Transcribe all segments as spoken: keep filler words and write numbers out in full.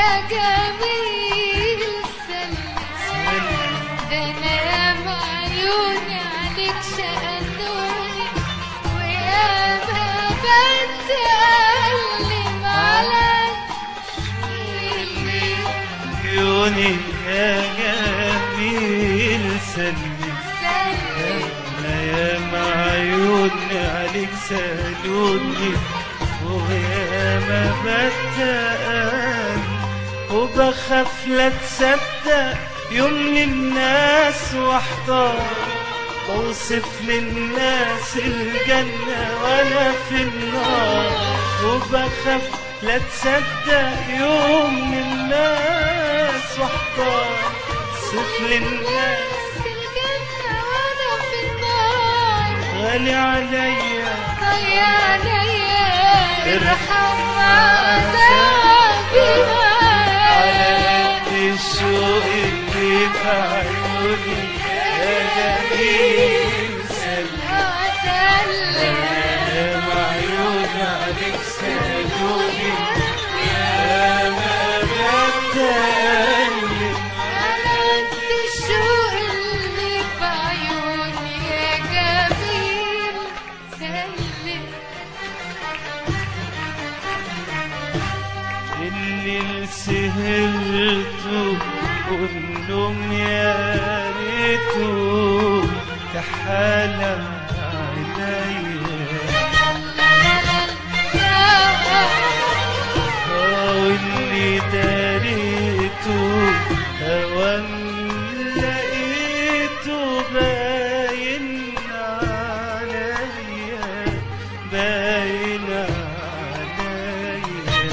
يا جميل سلم، ده انا ياما عيوني عليك شقلوني، وياما بتألم على عيوني يا جميل سلم، انا ياما عيوني عليك سالوني، وياما بتقل وبخاف لا تصدق يوم للناس واحتار، بوصف للناس الجنة وانا في النار، وبخاف لا تصدق يوم للناس واحتار، بوصف للناس الجنة وانا في النار، غالي عليا غالي عليا ارحم عذابي معاك، الشوق اللي في عيوني يا جميل سلم، يا عيوني عليك سالوني، يا ما بتقلب على قد الشوق اللي في عيوني يا جميل سلم. اللي سهرته والنوم يا ريته كحالة عينيا، واللي داريته هوام لقيته باين عليا، باين عليا،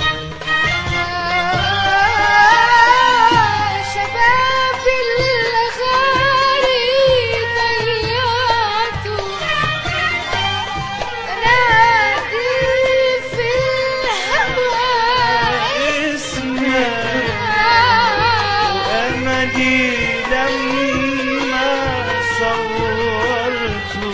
شباب الغالي ضيعته، نادي في الهوى اسمك وأملي لما صورته،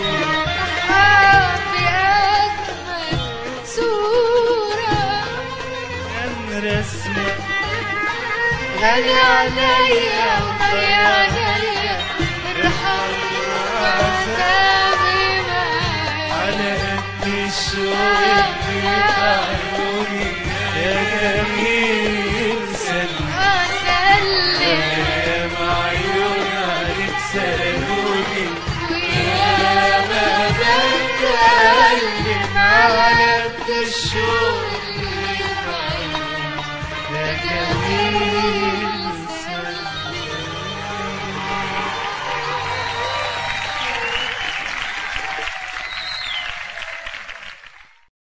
بأجمل صورة كان رسمك غالي عليا وغالي عليا ارحم عذابي معاك، على قد الشوق اللي في عيوني يا جميل سلم، سلم يا معيون عليك سالوني، وياما بتألم على قد الشوق اللي في عيوني يا جميل